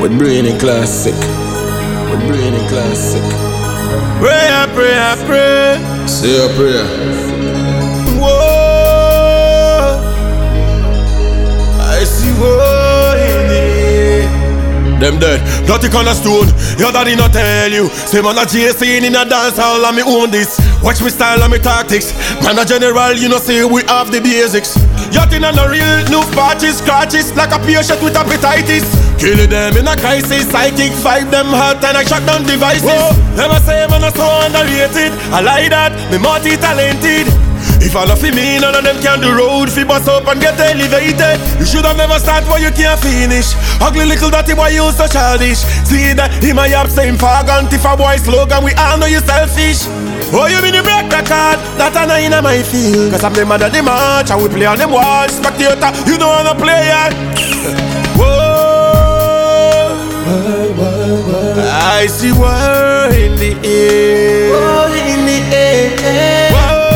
With brainy classic. With brainy classic. Pray, I pray, I pray. Say your prayer. Whoa, I see woe in the air. Them dead, nothing on a stone. Your daddy not tell you. Say man a JC in a dance hall and me own this. Watch me style and me tactics. Man a general, you know say we have the basics. Yatin and a real new patches, scratches like a patient with hepatitis. Killing them in a crisis, psychic fight them hot and I shut down devices. Whoa, never say man a so underrated. I like that, me multi-talented. If all of me, none of them can do road. Fi bust up and get elevated. You should have never start where you can't finish. Ugly little dirty boy, you so childish. See that in my app same fagant. If a boy slogan, we all know you selfish. Oh, you mean you break the card? That a nine in my field. Cause I'm the man of the match and we play on them walls. Spectator, you know I'm a player. Whoa, I see war in the air. War in the air.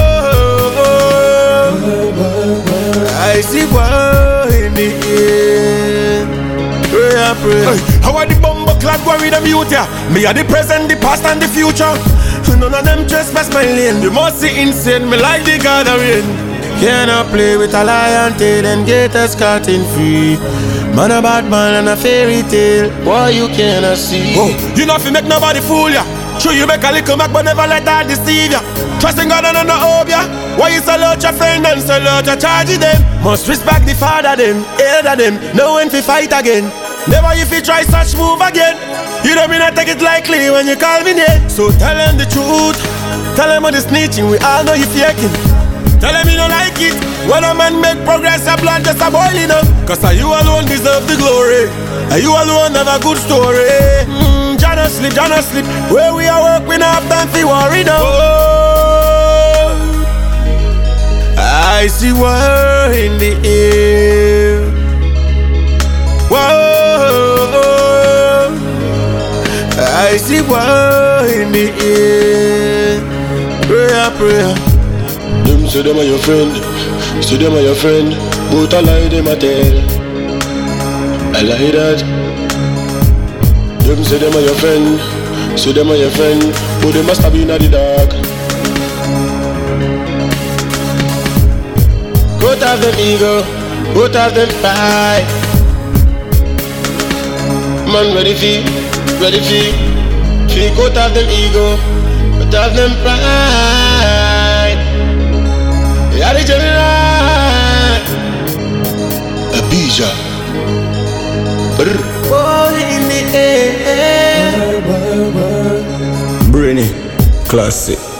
I see war in the air. Pray, I pray. Hey, how are the bumbo clad worry them youth ya? Me are the present, the past and the future. None of them trespass my lane. You must see insane, me like the gathering. Cannot play with a lion tail and get us cutting free. Man a bad man and a fairy tale. Boy you cannot see. Oh, you know if you make nobody fool ya. Sure you make a little back but never let that deceive ya. Trusting God and not hope ya. Why you salute your friend and salute your charge them? Must respect the father them, elder them. Know when fi fight again. Never if you try such move again. You don't mean I take it lightly when you call me name. So tell them the truth. Tell them all the snitching, we all know you faking. Tell them you don't like it. When a man make progress, your blood just a boiling up. Cause you alone deserve the glory. And you alone have a good story. Jana sleep. Where we are work, we not have time for worry now. Oh, I see war in the air. Whoa, I see war in the air. Prayer. Them say them are your friend. Say them are your friend. But I lie them a tell. I lie that. Them say them are your friend. Say them are your friend. But they must have been at the dark. Both have them ego. Both have them pride. Man ready fi both have them ego. Both have them pride. They are the general. Abija. War in the air. Brainy classic.